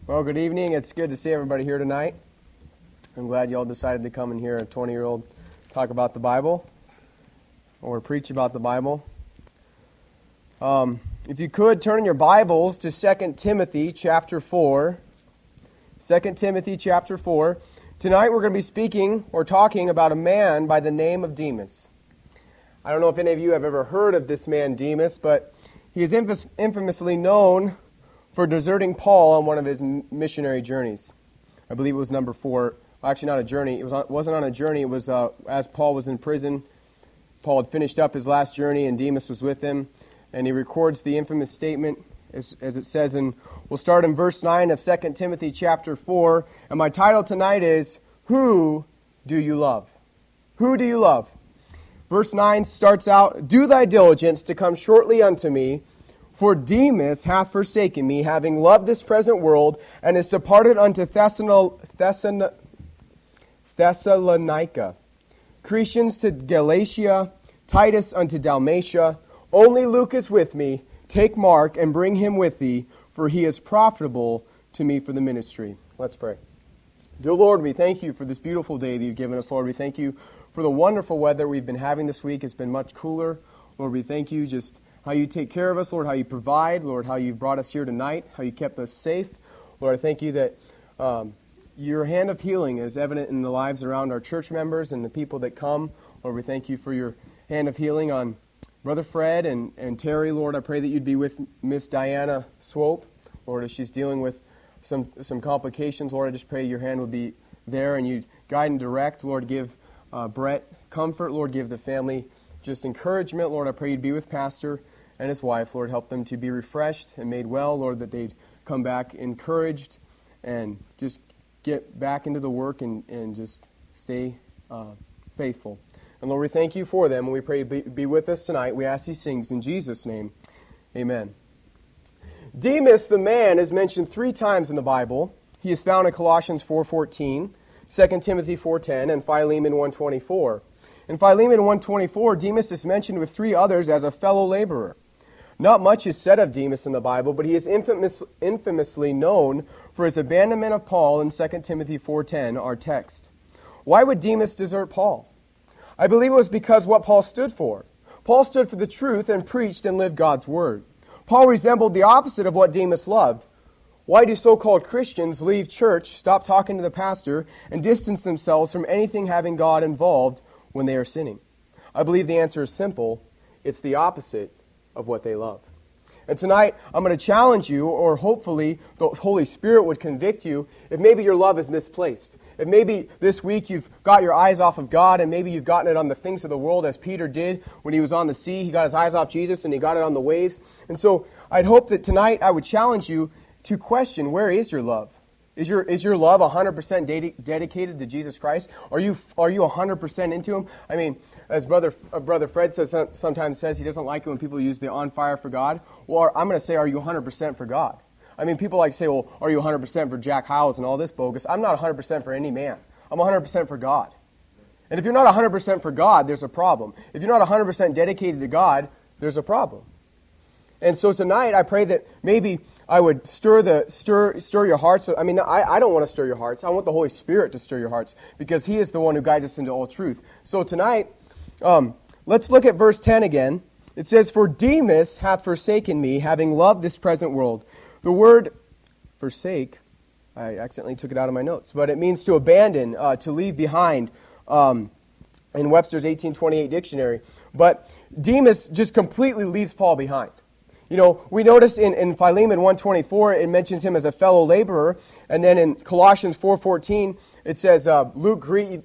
Well, good evening. It's good to see everybody here tonight. I'm glad you all decided to come and hear a 20-year-old talk about the Bible or preach about the Bible. If you could, turn in your Bibles to 2 Timothy chapter 4. 2 Timothy chapter 4. Tonight we're going to be speaking or talking about a man by the name of Demas. I don't know if any of you have ever heard of this man Demas, but he is infamously known for deserting Paul on one of his missionary journeys. I believe it was number 4. Well, actually, not a journey. It wasn't on a journey. It was as Paul was in prison. Paul had finished up his last journey, and Demas was with him. And he records the infamous statement, as it says, and we'll start in verse 9 of 2 Timothy chapter 4. And my title tonight is, Who Do You Love? Who do you love? Verse 9 starts out, Do thy diligence to come shortly unto me, for Demas hath forsaken me, having loved this present world, and is departed unto Thessalonica. Crescens to Galatia, Titus unto Dalmatia. Only Luke is with me. Take Mark and bring him with thee, for he is profitable to me for the ministry. Let's pray. Dear Lord, we thank you for this beautiful day that you've given us, Lord. We thank you for the wonderful weather we've been having this week. It's been much cooler. Lord, we thank you just how you take care of us, Lord, how you provide, Lord, how you've brought us here tonight, how you kept us safe. Lord, I thank you that your hand of healing is evident in the lives around our church members and the people that come. Lord, we thank you for your hand of healing on Brother Fred and Terry. Lord, I pray that you'd be with Miss Diana Swope, Lord, as she's dealing with some complications. Lord, I just pray your hand would be there and you'd guide and direct. Lord, give Brett comfort. Lord, give the family just encouragement. Lord, I pray you'd be with Pastor and his wife. Lord, help them to be refreshed and made well. Lord, that they'd come back encouraged and just get back into the work and just stay faithful. And Lord, we thank you for them, and we pray you be with us tonight. We ask these things in Jesus' name. Amen. Demas, the man, is mentioned 3 times in the Bible. He is found in Colossians 4:14, 2 Timothy 4:10, and Philemon 1:24. In Philemon 1:24, Demas is mentioned with 3 others as a fellow laborer. Not much is said of Demas in the Bible, but he is infamously known for his abandonment of Paul in 2 Timothy 4:10, our text. Why would Demas desert Paul? I believe it was because what Paul stood for. Paul stood for the truth and preached and lived God's word. Paul resembled the opposite of what Demas loved. Why do so-called Christians leave church, stop talking to the pastor, and distance themselves from anything having God involved when they are sinning? I believe the answer is simple. It's the opposite of what they love. And tonight, I'm going to challenge you, or hopefully the Holy Spirit would convict you, if maybe your love is misplaced. If maybe this week you've got your eyes off of God, and maybe you've gotten it on the things of the world, as Peter did when he was on the sea. He got his eyes off Jesus, and he got it on the waves. And so I'd hope that tonight I would challenge you to question, where is your love? Is your love 100% dedicated to Jesus Christ? Are you 100% into Him? I mean, as Brother Fred sometimes says, he doesn't like it when people use the on fire for God. Well, I'm going to say, are you 100% for God? I mean, people like to say, well, are you 100% for Jack Hyles and all this bogus? I'm not 100% for any man. I'm 100% for God. And if you're not 100% for God, there's a problem. If you're not 100% dedicated to God, there's a problem. And so tonight, I pray that maybe I would stir your hearts. I mean, I don't want to stir your hearts. I want the Holy Spirit to stir your hearts, because He is the one who guides us into all truth. So tonight, let's look at verse 10 again. It says, For Demas hath forsaken me, having loved this present world. The word forsake, I accidentally took it out of my notes, but it means to abandon, to leave behind, in Webster's 1828 dictionary. But Demas just completely leaves Paul behind. You know, we notice in Philemon 1:24, it mentions him as a fellow laborer. And then in Colossians 4:14, it says, Luke greet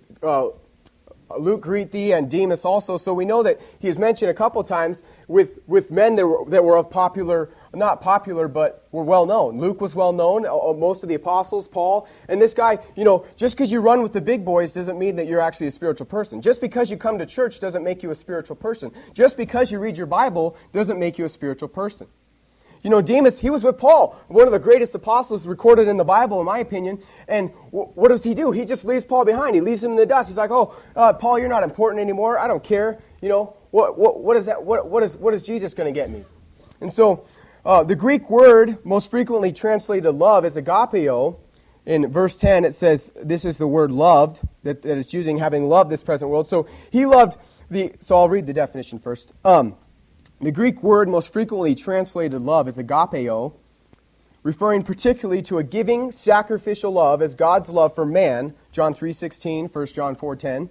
thee, and Demas also. So we know that he is mentioned a couple times with men that were of not popular, but were well known. Luke was well known, most of the apostles, Paul. And this guy, you know, just because you run with the big boys doesn't mean that you're actually a spiritual person. Just because you come to church doesn't make you a spiritual person. Just because you read your Bible doesn't make you a spiritual person. You know, Demas, he was with Paul, one of the greatest apostles recorded in the Bible, in my opinion. And what does he do? He just leaves Paul behind. He leaves him in the dust. He's like, Paul, you're not important anymore. I don't care. You know, what is that? What is Jesus going to get me? And so The Greek word most frequently translated love is agapeo. In verse 10, it says this is the word loved that it's using, having loved this present world. So he loved so I'll read the definition first. The Greek word most frequently translated love is agapeo, referring particularly to a giving, sacrificial love as God's love for man, John 3:16, 1 John 4:10.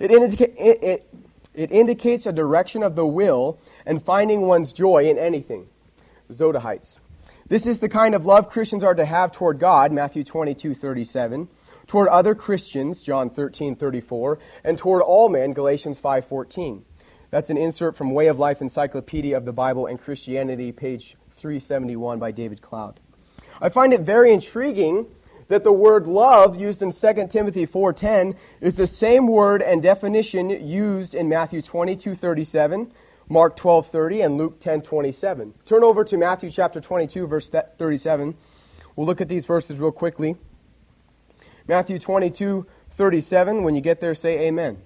It indicates a direction of the will and finding one's joy in anything, Zodahites. This is the kind of love Christians are to have toward God, Matthew 22:37, toward other Christians, John 13:34, and toward all men, Galatians 5:14. That's an insert from Way of Life Encyclopedia of the Bible and Christianity, page 371 by David Cloud. I find it very intriguing that the word love used in 2 Timothy 4:10 is the same word and definition used in Matthew 22:37, Mark 12:30, and Luke 10:27. Turn over to Matthew chapter 22, verse 37. We'll look at these verses real quickly. Matthew 22:37. When you get there, say amen.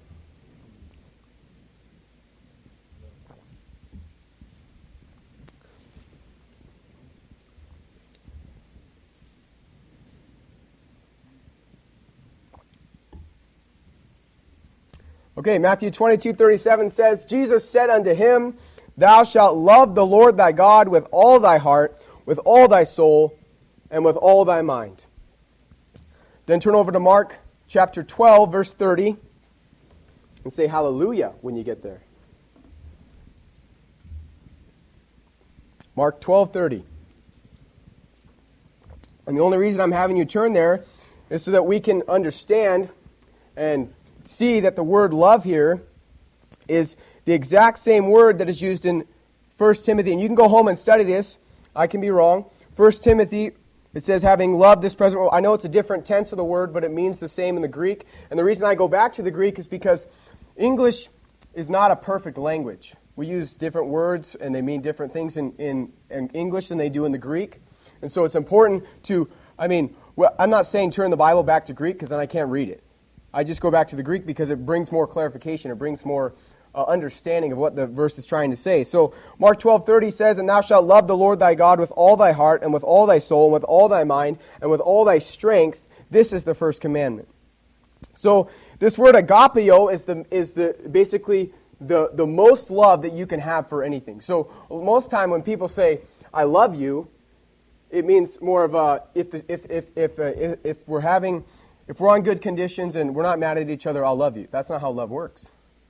Okay, Matthew 22:37 says, Jesus said unto him, Thou shalt love the Lord thy God with all thy heart, with all thy soul, and with all thy mind. Then turn over to Mark chapter 12, verse 30, and say hallelujah when you get there. Mark 12:30. And the only reason I'm having you turn there is so that we can understand and see that the word love here is the exact same word that is used in 1 Timothy. And you can go home and study this. I can be wrong. 1 Timothy, it says, having loved this present world. I know it's a different tense of the word, but it means the same in the Greek. And the reason I go back to the Greek is because English is not a perfect language. We use different words, and they mean different things in English than they do in the Greek. And so it's important to, I'm not saying turn the Bible back to Greek because then I can't read it. I just go back to the Greek because it brings more clarification. It brings more understanding of what the verse is trying to say. So Mark 12:30 says, And thou shalt love the Lord thy God with all thy heart, and with all thy soul, and with all thy mind, and with all thy strength. This is the first commandment. So this word agapeo is basically the most love that you can have for anything. So most time when people say, I love you, it means more of a, if we're on good conditions and we're not mad at each other, I'll love you. That's not how love works.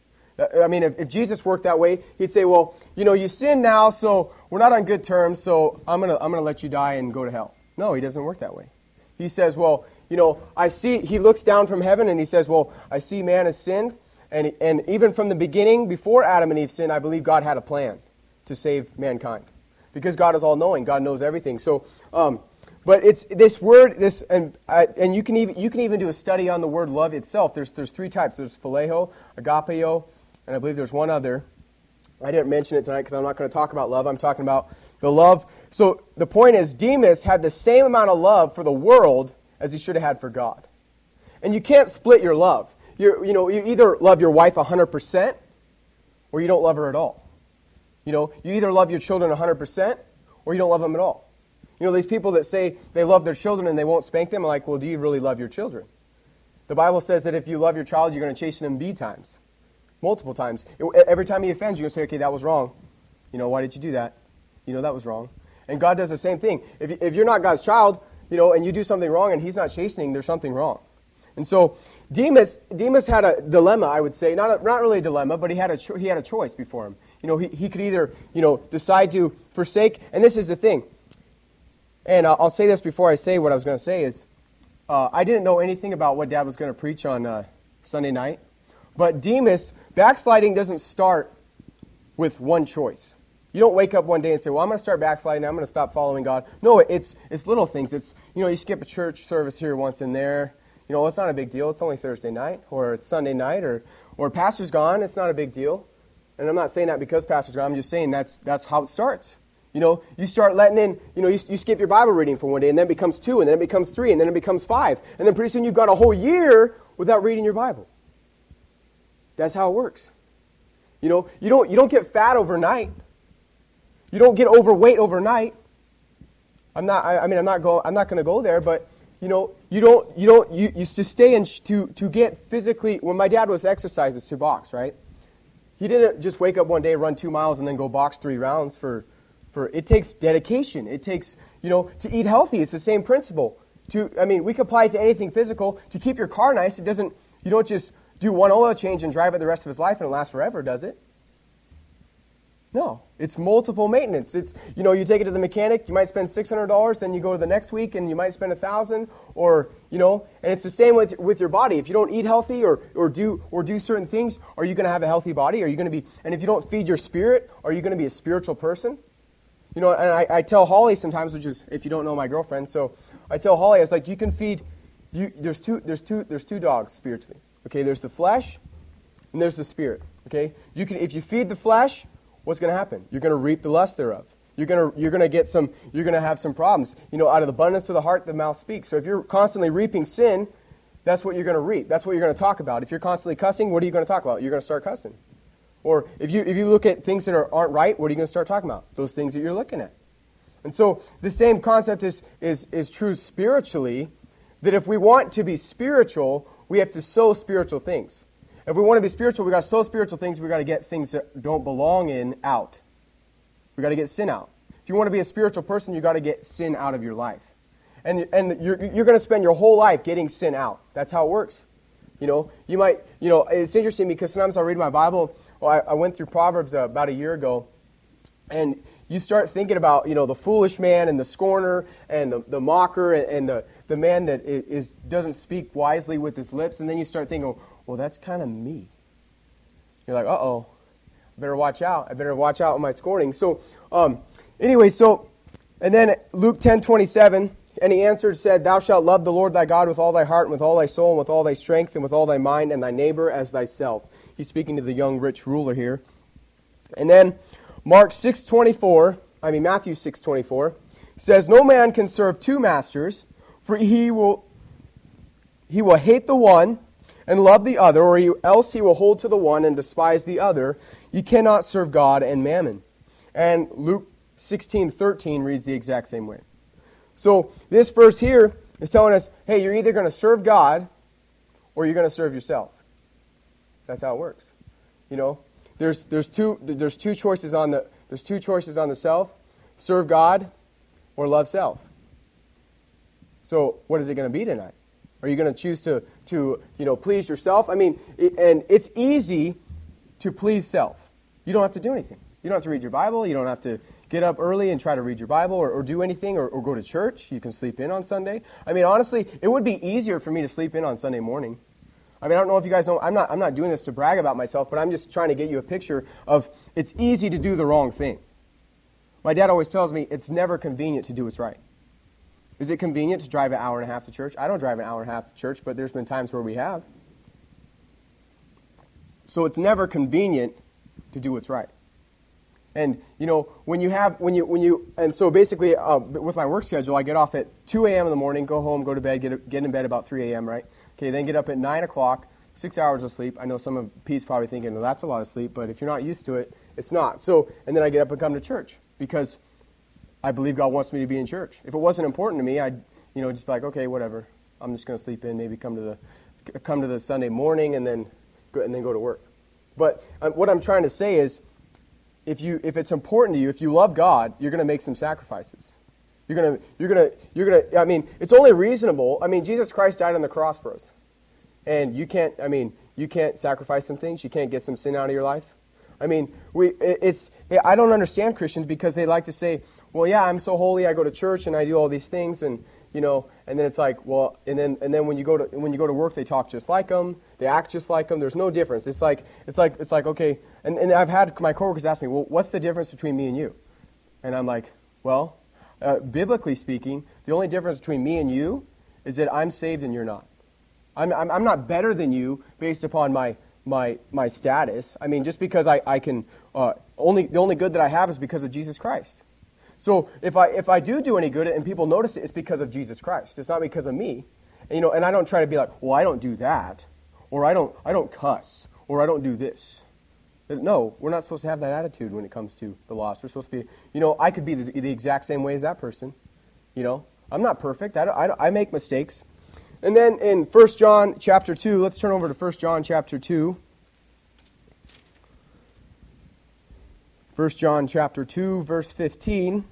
If Jesus worked that way, he'd say, well, you sin now, so we're not on good terms, so I'm gonna let you die and go to hell. No, he doesn't work that way. He says, well, he looks down from heaven and he says, well, I see man has sinned, and even from the beginning, before Adam and Eve sinned, I believe God had a plan to save mankind. Because God is all-knowing, God knows everything. So, but it's this word, and you can even do a study on the word love itself. There's three types. There's phileo, agapeo, and I believe there's one other. I didn't mention it tonight because I'm not going to talk about love. I'm talking about the love. So the point is, Demas had the same amount of love for the world as he should have had for God. And you can't split your love. You either love your wife 100% or you don't love her at all. You either love your children 100% or you don't love them at all. These people that say they love their children and they won't spank them, are like, well, do you really love your children? The Bible says that if you love your child, you're going to chasten him B times. Multiple times. Every time he offends, you're going to say, okay, that was wrong. Why did you do that? That was wrong. And God does the same thing. If you're not God's child, and you do something wrong and he's not chastening, there's something wrong. And so Demas had a dilemma, I would say. Not really a dilemma, but he had a choice before him. He could either, decide to forsake, and this is the thing. And I'll say this before I say what I was going to say is, I didn't know anything about what Dad was going to preach on Sunday night. But Demas, backsliding doesn't start with one choice. You don't wake up one day and say, well, I'm going to start backsliding, I'm going to stop following God. No, it's little things. It's, you skip a church service here once and there. It's not a big deal. It's only Thursday night, or it's Sunday night, or pastor's gone. It's not a big deal. And I'm not saying that because pastor's gone. I'm just saying that's how it starts. You start letting in, you skip your Bible reading for one day, and then it becomes 2, and then it becomes 3, and then it becomes 5. And then pretty soon you've got a whole year without reading your Bible. That's how it works. You don't get fat overnight. You don't get overweight overnight. I'm not going to go there, but you to stay in to get physically. When my dad was exercises to box, right? He didn't just wake up one day, run 2 miles, and then go box 3 rounds. For it takes dedication. It takes to eat healthy. It's the same principle. We can apply it to anything physical. To keep your car nice, it doesn't. You don't just do one oil change and drive it the rest of his life and it lasts forever, does it? No, it's multiple maintenance. It's you take it to the mechanic, you might spend $600, then you go to the next week and you might spend $1,000, and it's the same with your body. If you don't eat healthy or do certain things, are you going to have a healthy body? Are you going to be? And if you don't feed your spirit, are you going to be a spiritual person? And I tell Holly sometimes, which is if you don't know my girlfriend, so I tell Holly, I was like, you can feed. There's two dogs spiritually. Okay, there's the flesh, and there's the spirit. Okay, if you feed the flesh, what's going to happen? You're going to reap the lust thereof. You're going to have some problems. Out of the abundance of the heart, the mouth speaks. So if you're constantly reaping sin, that's what you're going to reap. That's what you're going to talk about. If you're constantly cussing, what are you going to talk about? You're going to start cussing. Or if you look at things that aren't right, what are you going to start talking about? Those things that you're looking at. And so the same concept is true spiritually, that if we want to be spiritual, we have to sow spiritual things. If we want to be spiritual, we've got to sow spiritual things. We've got to get things that don't belong in out. We've got to get sin out. If you want to be a spiritual person, you've got to get sin out of your life. And you're going to spend your whole life getting sin out. That's how it works. You might, it's interesting because sometimes I'll read my Bible. Well, I went through Proverbs about a year ago, and you start thinking about, the foolish man and the scorner and the mocker and the man that doesn't speak wisely with his lips. And then you start thinking, well, that's kind of me. You're like, uh-oh, I better watch out. I better watch out with my scorning. So, and then Luke 10:27, and he answered, said, Thou shalt love the Lord thy God with all thy heart, and with all thy soul, and with all thy strength, and with all thy mind, and thy neighbor as thyself. He's speaking to the young rich ruler here. And then Matthew 6:24 says, No man can serve two masters, for he will hate the one and love the other, or else he will hold to the one and despise the other. You cannot serve God and mammon. And Luke 16:13 reads the exact same way. So this verse here is telling us, hey, you're either going to serve God or you're going to serve yourself. That's how it works. There's two choices on the self: serve God or love self. So what is it going to be tonight? Are you going to choose to please yourself? And it's easy to please self. You don't have to do anything. You don't have to read your Bible. You don't have to get up early and try to read your Bible or do anything or go to church. You can sleep in on Sunday. Honestly, it would be easier for me to sleep in on Sunday morning. I don't know if you guys know, I'm not doing this to brag about myself, but I'm just trying to get you a picture of it's easy to do the wrong thing. My dad always tells me it's never convenient to do what's right. Is it convenient to drive an hour and a half to church? I don't drive an hour and a half to church, but there's been times where we have. So it's never convenient to do what's right. And, and so basically with my work schedule, I get off at 2 a.m. in the morning, go home, go to bed, get in bed about 3 a.m., right? Okay, then get up at 9 o'clock, 6 hours of sleep. I know some of Pete's probably thinking, well, that's a lot of sleep, but if you're not used to it, it's not. So, and then I get up and come to church because I believe God wants me to be in church. If it wasn't important to me, I'd, just be like, okay, whatever. I'm just going to sleep in, maybe come to the Sunday morning and then go to work. But what I'm trying to say is, if it's important to you, if you love God, you're going to make some sacrifices. You're gonna. It's only reasonable. Jesus Christ died on the cross for us, and you can't sacrifice some things. You can't get some sin out of your life. I don't understand Christians because they like to say, well, yeah, I'm so holy, I go to church and I do all these things, and and then it's like, well, and then when you go to work, they talk just like them, they act just like them. There's no difference. It's like okay, and I've had my coworkers ask me, well, what's the difference between me and you? And I'm like, well, biblically speaking, the only difference between me and you is that I'm saved and you're not. I'm not better than you based upon my status. Just because I can the only good that I have is because of Jesus Christ. So if I do any good and people notice it, it's because of Jesus Christ. It's not because of me. And I don't try to be like, well, I don't do that, or I don't cuss, or I don't do this. No, we're not supposed to have that attitude when it comes to the lost. We're supposed to be, I could be the exact same way as that person. I'm not perfect. I make mistakes. And then in 1 John chapter 2, let's turn over to 1 John chapter 2. 1 John chapter 2, verse 15.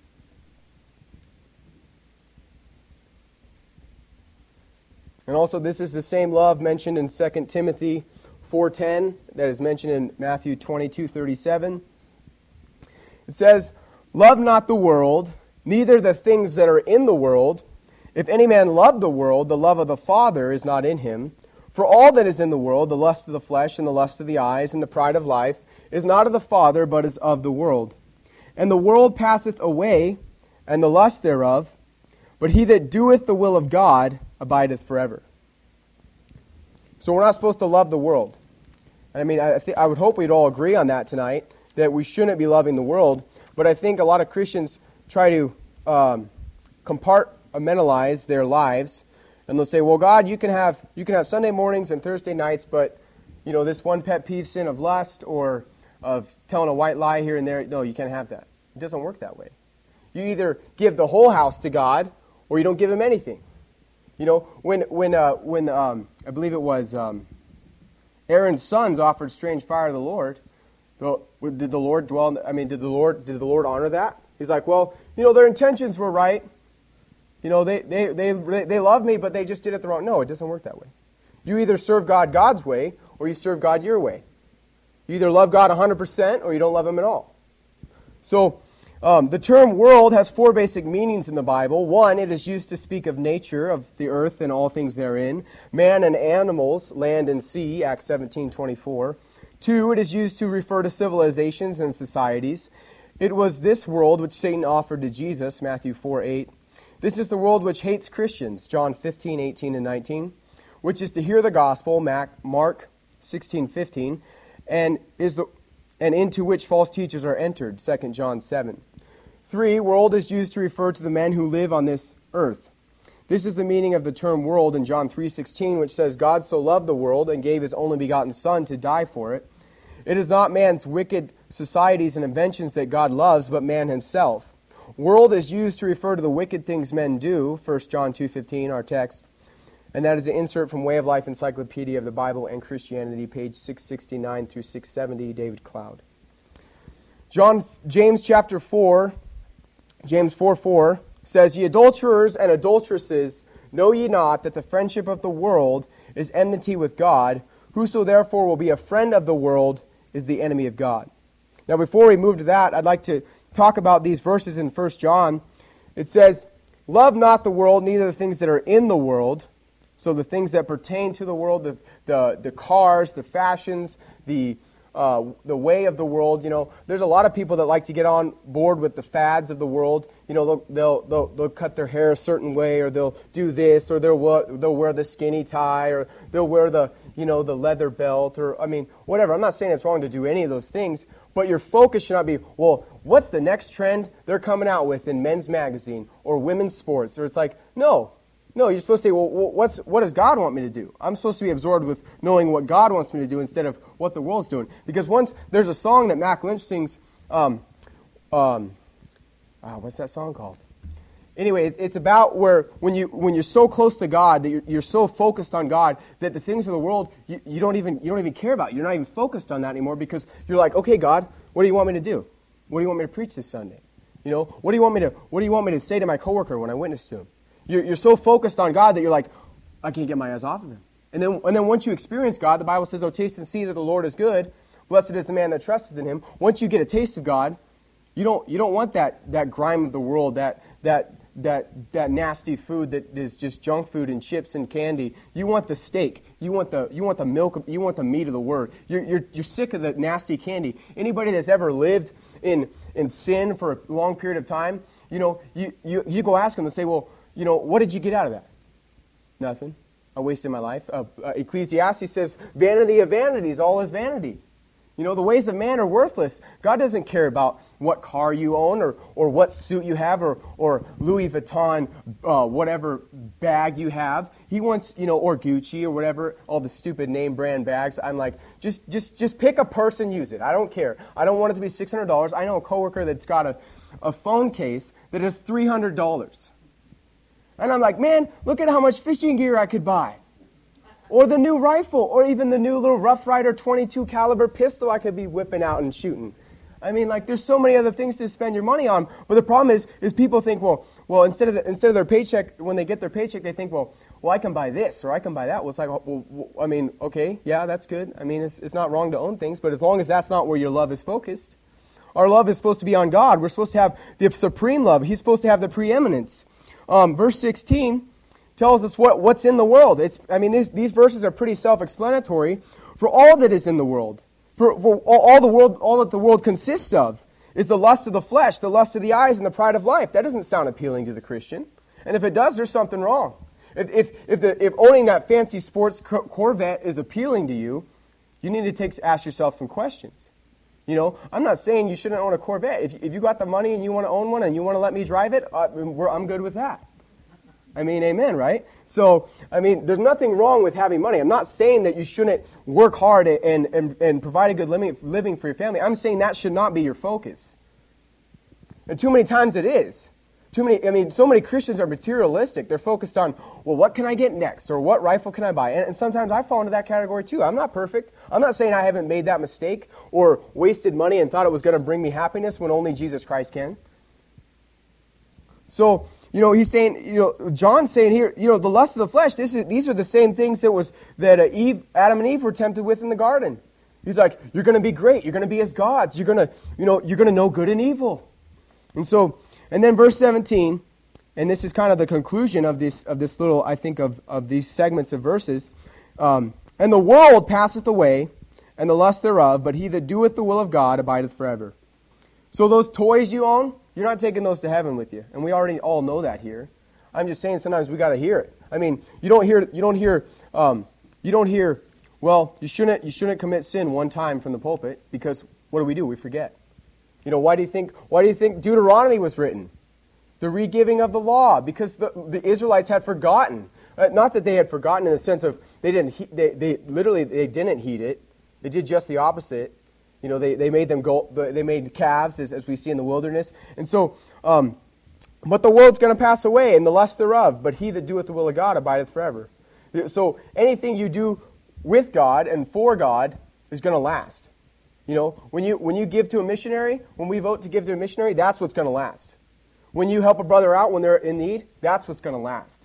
And also this is the same love mentioned in 2 Timothy 4:10 that is mentioned in Matthew 22:37. It says, "Love not the world, neither the things that are in the world. If any man love the world, the love of the Father is not in him. For all that is in the world, the lust of the flesh and the lust of the eyes and the pride of life, is not of the Father, but is of the world. And the world passeth away, and the lust thereof, but he that doeth the will of God abideth forever." So we're not supposed to love the world. I mean, I would hope we'd all agree on that tonight, that we shouldn't be loving the world. But I think a lot of Christians try to compartmentalize their lives, and they'll say, "Well, God, you can have Sunday mornings and Thursday nights, but this one pet peeve sin of lust or of telling a white lie here and there, no, you can't have that." It doesn't work that way. You either give the whole house to God, or you don't give Him anything. When I believe it was Aaron's sons offered strange fire to the Lord, did the Lord dwell? Did the Lord honor that? He's like, well, their intentions were right. They love me, but they just did it the wrong. No, it doesn't work that way. You either serve God God's way, or you serve God your way. You either love God 100%, or you don't love Him at all. So, the term world has four basic meanings in the Bible. One, it is used to speak of nature, of the earth and all things therein. Man and animals, land and sea, Acts 17:24. Two, it is used to refer to civilizations and societies. It was this world which Satan offered to Jesus, Matthew 4:8. This is the world which hates Christians, John 15:18 and 19, which is to hear the gospel, Mark 16:15, and into which false teachers are entered, 2 John 7. 3, world is used to refer to the men who live on this earth. This is the meaning of the term world in John 3:16, which says, "God so loved the world and gave His only begotten Son to die for it." It is not man's wicked societies and inventions that God loves, but man himself. World is used to refer to the wicked things men do, 1 John 2:15, our text. And that is an insert from Way of Life Encyclopedia of the Bible and Christianity, page 669 through 670, David Cloud. James chapter 4, James 4:4 says, "Ye adulterers and adulteresses, know ye not that the friendship of the world is enmity with God? Whoso therefore will be a friend of the world is the enemy of God." Now before we move to that, I'd like to talk about these verses in 1 John. It says, "Love not the world, neither the things that are in the world." So the things that pertain to the world, the cars, the fashions, the way of the world. There's a lot of people that like to get on board with the fads of the world. They'll cut their hair a certain way, or they'll do this, or they'll wear the skinny tie, or they'll wear the leather belt, or whatever. I'm not saying it's wrong to do any of those things, but your focus should not be, well, what's the next trend they're coming out with in men's magazine or women's sports? Or it's like, no, you're supposed to say, well, what does God want me to do? I'm supposed to be absorbed with knowing what God wants me to do instead of what the world's doing. Because there's a song that Mac Lynch sings, what's that song called? Anyway, it's about where when you're so close to God, that you're so focused on God, that the things of the world you don't even care about. You're not even focused on that anymore, because you're like, okay, God, what do you want me to do? What do you want me to preach this Sunday? What do you want me to say to my coworker when I witness to him? You're so focused on God that you're like, I can't get my eyes off of Him. And then once you experience God, the Bible says, "Oh, taste and see that the Lord is good. Blessed is the man that trusteth in Him." Once you get a taste of God, you don't want that grime of the world, that nasty food that is just junk food and chips and candy. You want the steak. You want the milk. You want the meat of the Word. You're sick of the nasty candy. Anybody that's ever lived in sin for a long period of time, you go ask them and say, well, what did you get out of that? Nothing. I wasted my life. Ecclesiastes says, "Vanity of vanities, all is vanity." The ways of man are worthless. God doesn't care about what car you own, or what suit you have, or Louis Vuitton, whatever bag you have. He wants, or Gucci, or whatever, all the stupid name brand bags. I'm like, just pick a purse and use it. I don't care. I don't want it to be $600. I know a coworker that's got a phone case that is $300. And I'm like, man, look at how much fishing gear I could buy. Or the new rifle, or even the new little Rough Rider 22 caliber pistol I could be whipping out and shooting. I mean, like, there's so many other things to spend your money on. But the problem is people think, well, instead of their paycheck, when they get their paycheck, they think, well, I can buy this or I can buy that. Well, it's like, well, I mean, okay, yeah, that's good. I mean, it's not wrong to own things, but as long as that's not where your love is focused. Our love is supposed to be on God. We're supposed to have the supreme love. He's supposed to have the preeminence. Verse 16 tells us what's in the world. These verses are pretty self-explanatory. For all that is in the world, for all that the world consists of, is the lust of the flesh, the lust of the eyes, and the pride of life. That doesn't sound appealing to the Christian. And if it does, there's something wrong. If owning that fancy sports Corvette is appealing to you, you need to ask yourself some questions. You know, I'm not saying you shouldn't own a Corvette. If you got the money and you want to own one and you want to let me drive it, I'm good with that. I mean, amen, right? So, I mean, there's nothing wrong with having money. I'm not saying that you shouldn't work hard and provide a good living for your family. I'm saying that should not be your focus. And too many times it is. So many Christians are materialistic. They're focused on, well, what can I get next? Or what rifle can I buy? And sometimes I fall into that category too. I'm not perfect. I'm not saying I haven't made that mistake or wasted money and thought it was going to bring me happiness when only Jesus Christ can. So, he's saying, John's saying here, the lust of the flesh, these are the same things that Adam and Eve were tempted with in the garden. He's like, you're going to be great. You're going to be as gods. You're going to know good and evil. And then verse 17, and this is kind of the conclusion of this little, I think, of these segments of verses. And the world passeth away, and the lust thereof, but he that doeth the will of God abideth forever. So those toys you own, you're not taking those to heaven with you. And we already all know that here. I'm just saying sometimes we got to hear it. I mean, you don't hear, well, you shouldn't commit sin one time from the pulpit, because what do? We forget. Why do you think Deuteronomy was written? The regiving of the law, because the Israelites had forgotten. Not that they had forgotten in the sense of they didn't heed it. They did just the opposite. They made them go. They made calves, as we see in the wilderness. And so, but the world's going to pass away, and the lust thereof. But he that doeth the will of God abideth forever. So anything you do with God and for God is going to last. When you give to a missionary, when we vote to give to a missionary, that's what's going to last. When you help a brother out when they're in need, that's what's going to last.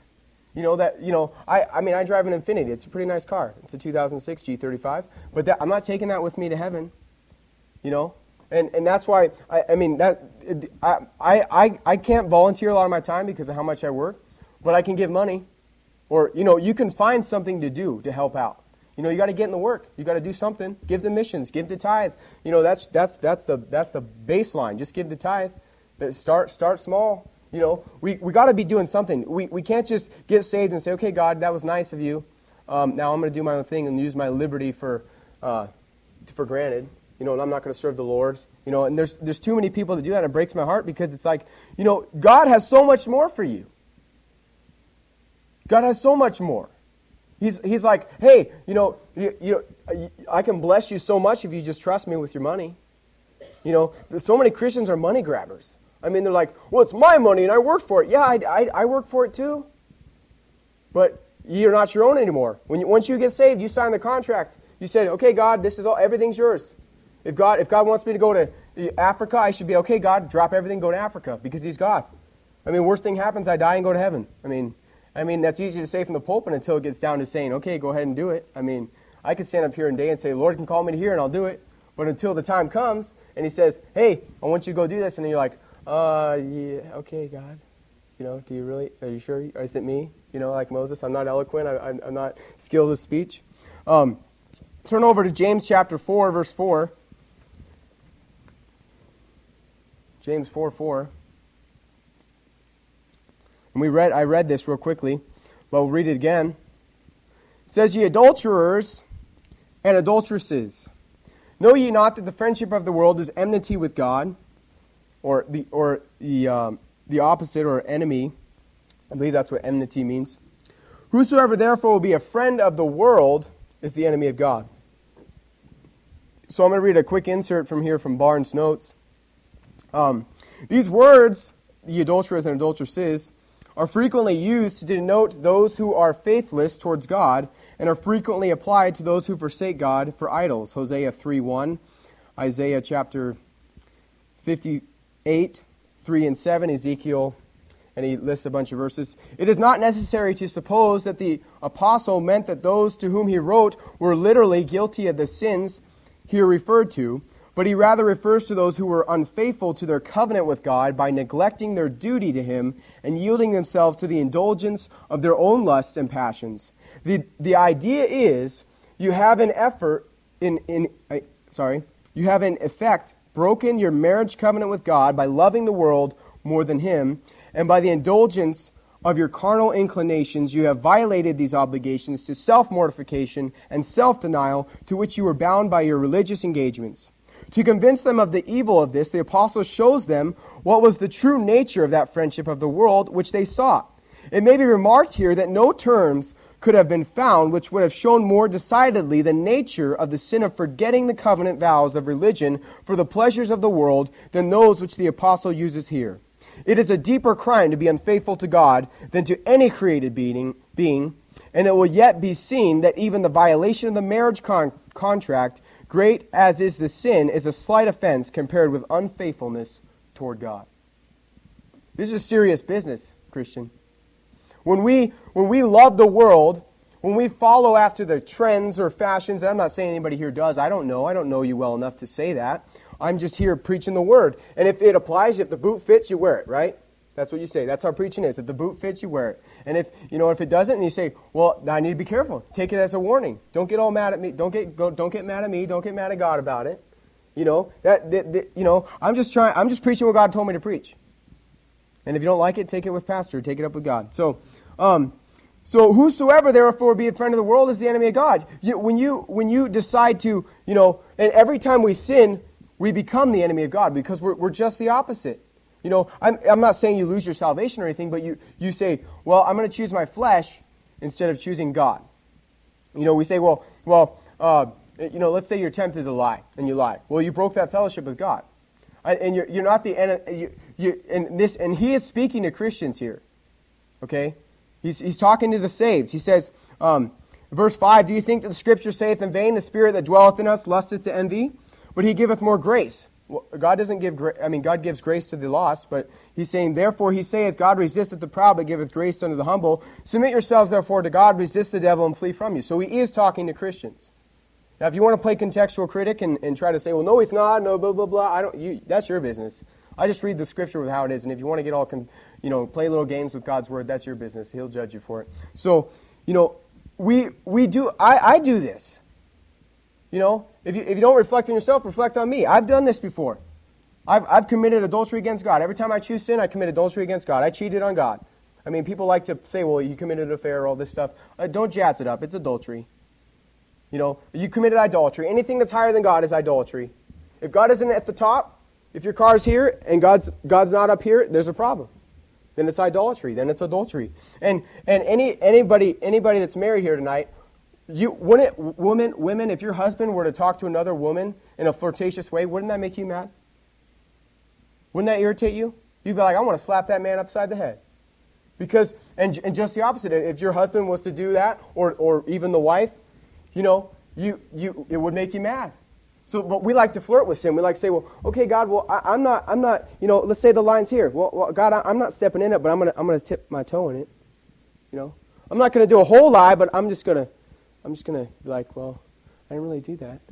I drive an Infiniti. It's a pretty nice car. It's a 2006 G35. But I'm not taking that with me to heaven. And that's why I can't volunteer a lot of my time because of how much I work, but I can give money, or you can find something to do to help out. You got to get in the work. You got to do something. Give to missions. Give to tithe. That's the baseline. Just give the tithe. Start small. We got to be doing something. We can't just get saved and say, okay, God, that was nice of you. Now I'm going to do my own thing and use my liberty for granted. And I'm not going to serve the Lord. And there's too many people that do that. And it breaks my heart because it's like, God has so much more for you. God has so much more. He's like, hey, I can bless you so much if you just trust me with your money. So many Christians are money grabbers. They're like, well, it's my money and I worked for it. Yeah, I work for it too. But you're not your own anymore. Once you get saved, you sign the contract. You said, okay, God, everything's yours. If God wants me to go to Africa, I should be, okay, God, drop everything, go to Africa, because He's God. Worst thing happens, I die and go to heaven. That's easy to say from the pulpit until it gets down to saying, okay, go ahead and do it. I could stand up here and day and say, Lord can call me to here and I'll do it. But until the time comes and He says, hey, I want you to go do this. And then you're like, yeah, okay, God. Do you really, are you sure? Or is it me? Like Moses, I'm not eloquent. I'm not skilled with speech. Turn over to James chapter 4, verse 4. James 4:4. And I read this real quickly, but we'll read it again. It says, ye adulterers and adulteresses, know ye not that the friendship of the world is enmity with God, or the opposite, or enemy? I believe that's what enmity means. Whosoever therefore will be a friend of the world is the enemy of God. So I'm going to read a quick insert from here from Barnes' notes. These words, the adulterers and adulteresses, are frequently used to denote those who are faithless towards God and are frequently applied to those who forsake God for idols. Hosea 3:1, Isaiah chapter 58, 3 and 7, Ezekiel, and he lists a bunch of verses. It is not necessary to suppose that the apostle meant that those to whom he wrote were literally guilty of the sins here referred to, but he rather refers to those who were unfaithful to their covenant with God by neglecting their duty to him and yielding themselves to the indulgence of their own lusts and passions. The idea is you have in effect broken your marriage covenant with God by loving the world more than him, and by the indulgence of your carnal inclinations, you have violated these obligations to self-mortification and self-denial to which you were bound by your religious engagements. To convince them of the evil of this, the apostle shows them what was the true nature of that friendship of the world which they sought. It may be remarked here that no terms could have been found which would have shown more decidedly the nature of the sin of forgetting the covenant vows of religion for the pleasures of the world than those which the apostle uses here. It is a deeper crime to be unfaithful to God than to any created being, and it will yet be seen that even the violation of the marriage contract, great as is the sin, is a slight offense compared with unfaithfulness toward God. This is serious business, Christian. When we love the world, when we follow after the trends or fashions, and I'm not saying anybody here does, I don't know you well enough to say that. I'm just here preaching the word. And if it applies, if the boot fits, you wear it, right? That's what you say. That's how preaching is. If the boot fits, you wear it. And if it doesn't, and you say, well, I need to be careful. Take it as a warning. Don't get all mad at me. Don't get mad at me. Don't get mad at God about it. I'm just preaching what God told me to preach. And if you don't like it, take it with pastor. Take it up with God. So whosoever therefore be a friend of the world is the enemy of God. When you decide to, and every time we sin, we become the enemy of God because we're just the opposite. I'm not saying you lose your salvation or anything, but you say, well, I'm going to choose my flesh instead of choosing God. We say, let's say you're tempted to lie, and you lie. Well, you broke that fellowship with God. And you're not the enemy. And he is speaking to Christians here. Okay? He's talking to the saved. He says, verse 5, do you think that the Scripture saith in vain, the Spirit that dwelleth in us lusteth to envy? But he giveth more grace. Well, God gives grace to the lost, but he's saying, therefore he saith, God resisteth the proud, but giveth grace unto the humble. Submit yourselves therefore to God, resist the devil, and flee from you. So he is talking to Christians. Now, if you want to play contextual critic and try to say, well, no, he's not, no, blah, blah, blah, that's your business. I just read the Scripture with how it is, and if you want to get all, play little games with God's Word, that's your business. He'll judge you for it. So, I do this. If you don't reflect on yourself, reflect on me. I've done this before. I've committed adultery against God. Every time I choose sin, I commit adultery against God. I cheated on God. People like to say, well, you committed an affair, all this stuff. Don't jazz it up. It's adultery. You committed idolatry. Anything that's higher than God is idolatry. If God isn't at the top, if your car's here and God's not up here, there's a problem. Then it's idolatry. Then it's adultery. And anybody that's married here tonight, women, if your husband were to talk to another woman in a flirtatious way, wouldn't that make you mad? Wouldn't that irritate you? You'd be like, I want to slap that man upside the head. Because, and just the opposite, if your husband was to do that, or even the wife, it would make you mad. So, but we like to flirt with sin. We like to say, well, okay, God, well, I'm not, let's say the line's here. Well, God, I'm not stepping in it, but I'm gonna tip my toe in it. I'm not gonna do a whole lie, but I'm just gonna be like, well, I didn't really do that.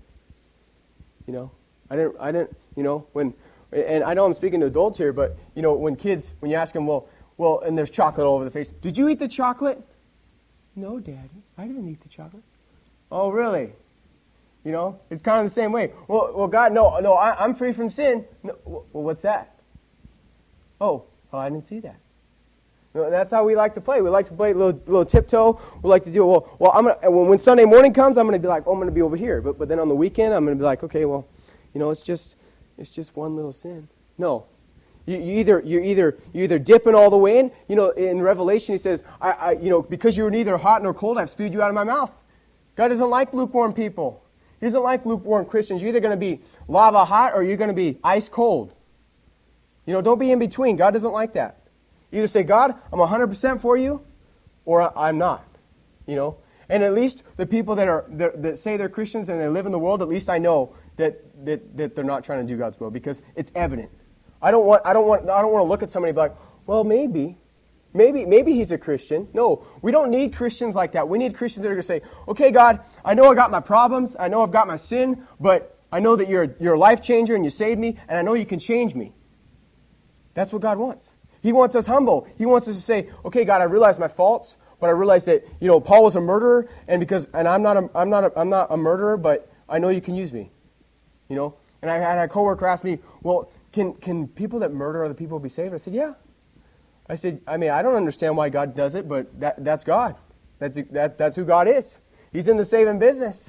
I didn't, and I know I'm speaking to adults here, but, when you ask them, well, and there's chocolate all over the face, did you eat the chocolate? No, Daddy, I didn't eat the chocolate. Oh, really? It's kind of the same way. Well, God, no, I'm free from sin. No, well, what's that? Oh, I didn't see that. No, that's how we like to play. We like to play a little tiptoe. We like to do, when Sunday morning comes, I'm going to be like, I'm going to be over here. But then on the weekend, I'm going to be like, okay, well, it's just one little sin. No. You're either dipping all the way in. In Revelation, he says, because you're neither hot nor cold, I've spewed you out of my mouth. God doesn't like lukewarm people. He doesn't like lukewarm Christians. You're either going to be lava hot or you're going to be ice cold. Don't be in between. God doesn't like that. Either say, God, I'm 100% for you, or I'm not. And at least the people that say they're Christians and they live in the world, at least I know that they're not trying to do God's will, because it's evident. I don't want to look at somebody and be like, well, maybe he's a Christian. No, we don't need Christians like that. We need Christians that are going to say, okay, God, I know I got my problems, I know I've got my sin, but I know that you're a life changer and you saved me, and I know you can change me. That's what God wants. He wants us humble. He wants us to say, okay, God, I realize my faults, but I realize that Paul was a murderer, and I'm not a murderer, but I know you can use me. And I had a coworker ask me, well, can people that murder other people be saved? I said, yeah. I said, I don't understand why God does it, but that's God. That's who God is. He's in the saving business.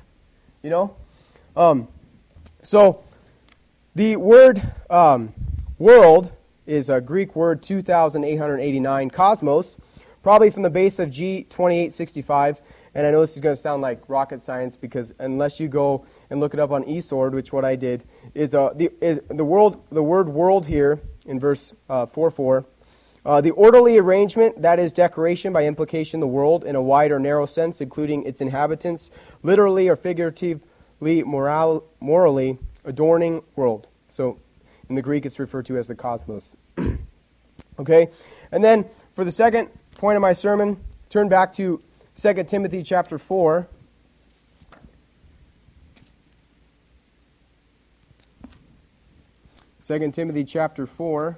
So the word world is a Greek word 2,889, cosmos, probably from the base of G2865. And I know this is going to sound like rocket science, because unless you go and look it up on eSword, which what I did, is the word world here in verse 4:4. The orderly arrangement, that is decoration, by implication the world in a wide or narrow sense, including its inhabitants, literally or figuratively, morally adorning world. So in the Greek it's referred to as the cosmos. Okay? And then for the second point of my sermon, turn back to 2 Timothy chapter 4. Second Timothy chapter 4.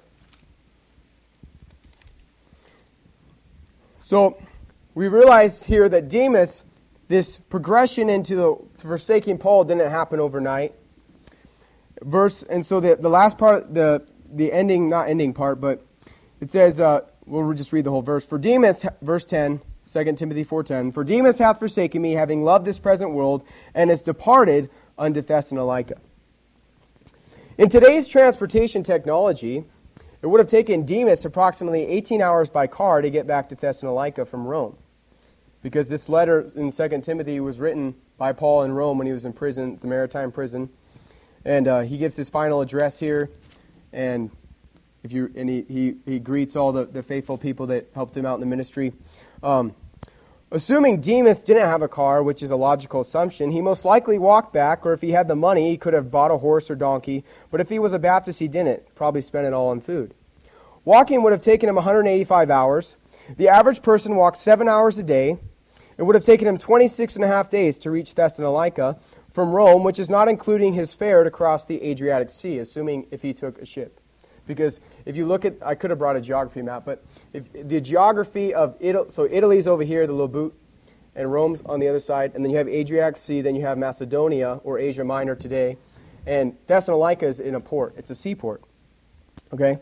So we realize here that Demas, this progression into forsaking Paul didn't happen overnight. And so the last part, the ending, not ending part, but it says, we'll just read the whole verse. For Demas, verse 10, 2 Timothy 4:10, for Demas hath forsaken me, having loved this present world, and is departed unto Thessalonica. In today's transportation technology, it would have taken Demas approximately 18 hours by car to get back to Thessalonica from Rome, because this letter in 2 Timothy was written by Paul in Rome when he was in prison, the Maritime prison, and he gives his final address here, and he greets all the faithful people that helped him out in the ministry. Assuming Demas didn't have a car, which is a logical assumption, he most likely walked back, or if he had the money, he could have bought a horse or donkey. But if he was a Baptist, he didn't. Probably spent it all on food. Walking would have taken him 185 hours. The average person walks 7 hours a day. It would have taken him 26 and a half days to reach Thessalonica from Rome, which is not including his fare to cross the Adriatic Sea, assuming if he took a ship. Because if you look at, I could have brought a geography map, but if the geography of Italy, so Italy's over here, the little boot, and Rome's on the other side, and then you have Adriatic Sea, then you have Macedonia, or Asia Minor today, and Thessalonica is in a port. It's a seaport. Okay?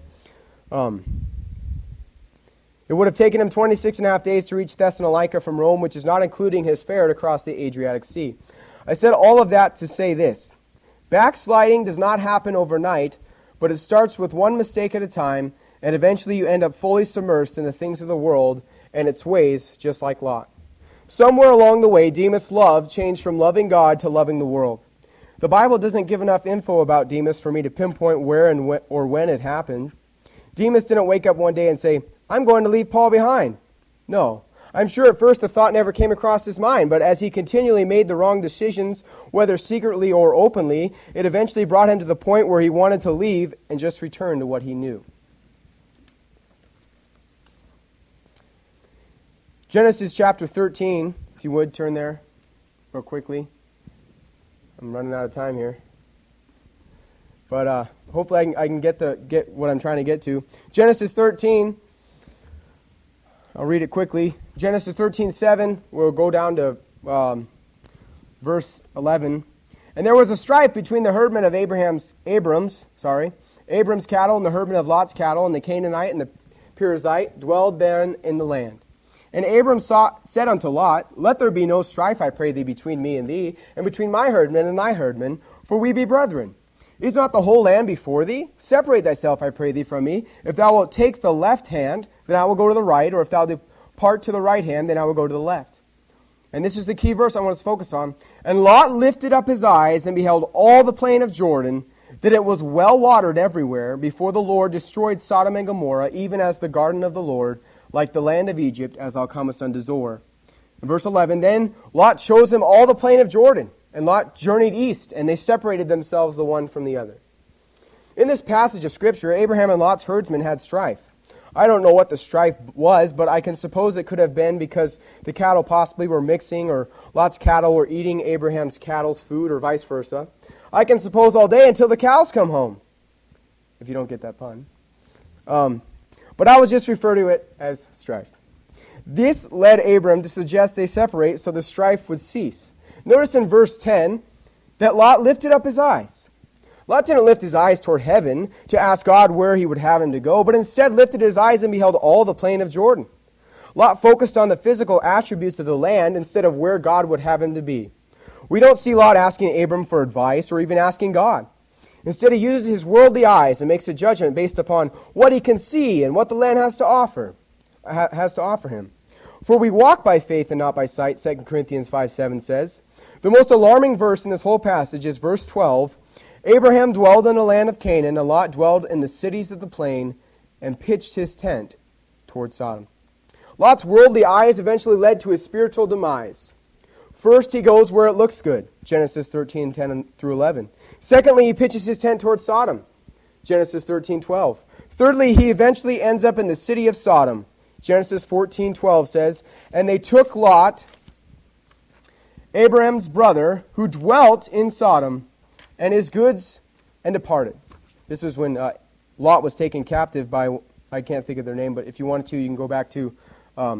It would have taken him 26 and a half days to reach Thessalonica from Rome, which is not including his fare to cross the Adriatic Sea. I said all of that to say this. Backsliding does not happen overnight, but it starts with one mistake at a time, and eventually you end up fully submersed in the things of the world and its ways, just like Lot. Somewhere along the way, Demas' love changed from loving God to loving the world. The Bible doesn't give enough info about Demas for me to pinpoint where and when it happened. Demas didn't wake up one day and say, I'm going to leave Paul behind. No. I'm sure at first the thought never came across his mind, but as he continually made the wrong decisions, whether secretly or openly, it eventually brought him to the point where he wanted to leave and just return to what he knew. Genesis chapter 13, if you would turn there real quickly. I'm running out of time here. But hopefully I can get what I'm trying to get to. Genesis 13, I'll read it quickly. Genesis 13:7, we'll go down to verse 11. And there was a strife between the herdmen of Abram's cattle and the herdmen of Lot's cattle, and the Canaanite and the Perizzite dwelled then in the land. And Abram said unto Lot, Let there be no strife, I pray thee, between me and thee, and between my herdmen and thy herdmen, for we be brethren. Is not the whole land before thee? Separate thyself, I pray thee, from me. If thou wilt take the left hand, then I will go to the right, or if thou depart to the right hand, then I will go to the left. And this is the key verse I want us to focus on. And Lot lifted up his eyes and beheld all the plain of Jordan, that it was well watered everywhere before the Lord destroyed Sodom and Gomorrah, even as the garden of the Lord, like the land of Egypt, as thou comest unto Zoar. In verse 11, then Lot chose him all the plain of Jordan, and Lot journeyed east, and they separated themselves the one from the other. In this passage of Scripture, Abraham and Lot's herdsmen had strife. I don't know what the strife was, but I can suppose it could have been because the cattle possibly were mixing, or Lot's cattle were eating Abraham's cattle's food, or vice versa. I can suppose all day until the cows come home, if you don't get that pun. But I would just refer to it as strife. This led Abram to suggest they separate so the strife would cease. Notice in verse 10 that Lot lifted up his eyes. Lot didn't lift his eyes toward heaven to ask God where he would have him to go, but instead lifted his eyes and beheld all the plain of Jordan. Lot focused on the physical attributes of the land instead of where God would have him to be. We don't see Lot asking Abram for advice or even asking God. Instead, he uses his worldly eyes and makes a judgment based upon what he can see and what the land has to offer him. For we walk by faith and not by sight, 2 Corinthians 5:7 says. The most alarming verse in this whole passage is verse 12. Abraham dwelled in the land of Canaan, and Lot dwelled in the cities of the plain, and pitched his tent toward Sodom. Lot's worldly eyes eventually led to his spiritual demise. First, he goes where it looks good, Genesis 13:10 through 11. Secondly, he pitches his tent toward Sodom, Genesis 13:12. Thirdly, he eventually ends up in the city of Sodom. Genesis 14:12 says, and they took Lot, Abraham's brother, who dwelt in Sodom, and his goods, and departed. This was when Lot was taken captive by, I can't think of their name, but if you wanted to, you can go back to, I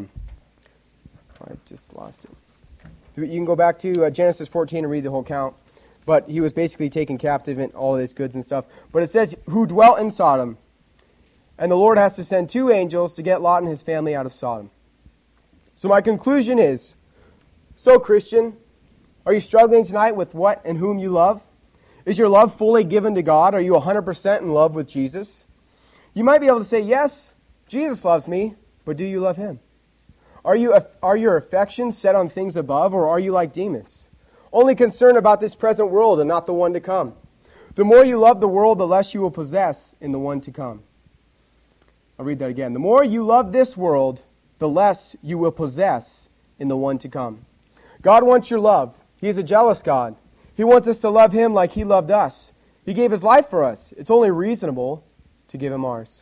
just lost it. You can go back to Genesis 14 and read the whole count. But he was basically taken captive in all of his goods and stuff. But it says, who dwelt in Sodom. And the Lord has to send 2 angels to get Lot and his family out of Sodom. So my conclusion is, so Christian, are you struggling tonight with what and whom you love? Is your love fully given to God? Are you 100% in love with Jesus? You might be able to say, yes, Jesus loves me, but do you love him? Are your affections set on things above, or are you like Demas, only concerned about this present world and not the one to come? The more you love the world, the less you will possess in the one to come. I'll read that again. The more you love this world, the less you will possess in the one to come. God wants your love. He is a jealous God. He wants us to love him like he loved us. He gave his life for us. It's only reasonable to give him ours.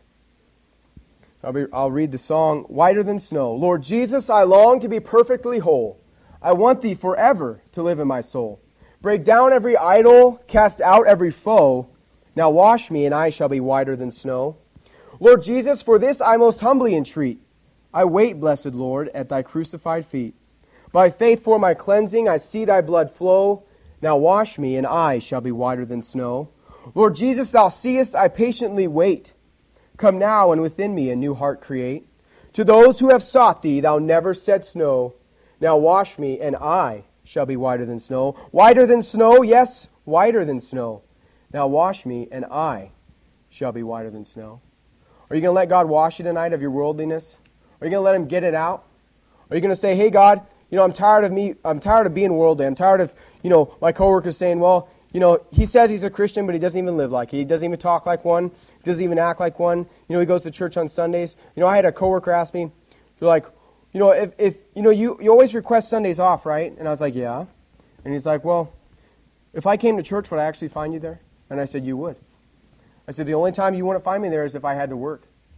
I'll read the song, Whiter Than Snow. Lord Jesus, I long to be perfectly whole. I want thee forever to live in my soul. Break down every idol, cast out every foe. Now wash me, and I shall be whiter than snow. Lord Jesus, for this I most humbly entreat. I wait, blessed Lord, at thy crucified feet. By faith for my cleansing I see thy blood flow. Now wash me, and I shall be whiter than snow. Lord Jesus, thou seest I patiently wait. Come now, and within me a new heart create. To those who have sought thee, thou never saidst no. Now wash me, and I shall be whiter than snow. Whiter than snow, yes, whiter than snow. Now wash me, and I shall be whiter than snow. Are you going to let God wash you tonight of your worldliness? Are you going to let him get it out? Are you going to say, hey, God, I'm tired of being worldly. I'm tired of, my coworkers saying, well, he says he's a Christian, but he doesn't even live like it. He doesn't even talk like one. He doesn't even act like one. He goes to church on Sundays. I had a coworker ask me, they're like, if you always request Sundays off, right? And I was like, yeah. And he's like, well, if I came to church, would I actually find you there? And I said, you would. I said, the only time you wouldn't find me there is if I had to work.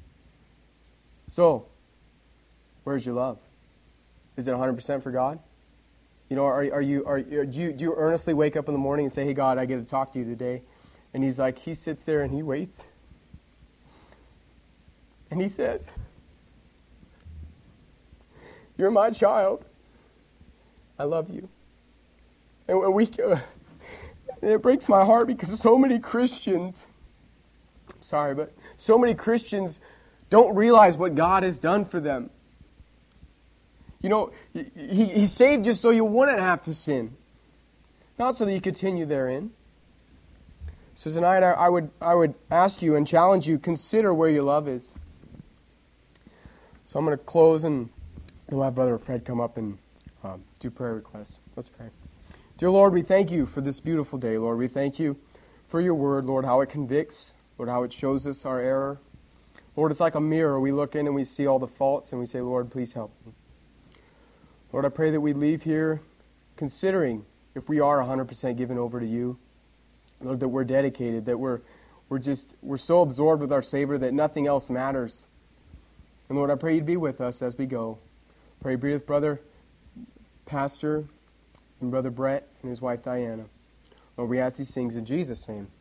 So, where's your love? Is it 100% for God? Do you earnestly wake up in the morning and say, hey, God, I get to talk to you today? And he's like, he sits there and he waits. And he says, you're my child. I love you. And it breaks my heart because so many Christians, so many Christians don't realize what God has done for them. He saved you so you wouldn't have to sin, not so that you continue therein. So tonight I would ask you and challenge you, consider where your love is. So I'm going to close and we'll have Brother Fred come up and do prayer requests. Let's pray. Dear Lord, we thank you for this beautiful day, Lord. We thank you for your word, Lord, how it convicts, Lord, how it shows us our error. Lord, it's like a mirror. We look in and we see all the faults and we say, Lord, please help me. Lord, I pray that we leave here considering if we are 100% given over to you, Lord, that we're dedicated, that we're so absorbed with our Savior that nothing else matters. And Lord, I pray you'd be with us as we go. Pray be with Brother Pastor and Brother Brett and his wife Diana. Lord, we ask these things in Jesus' name.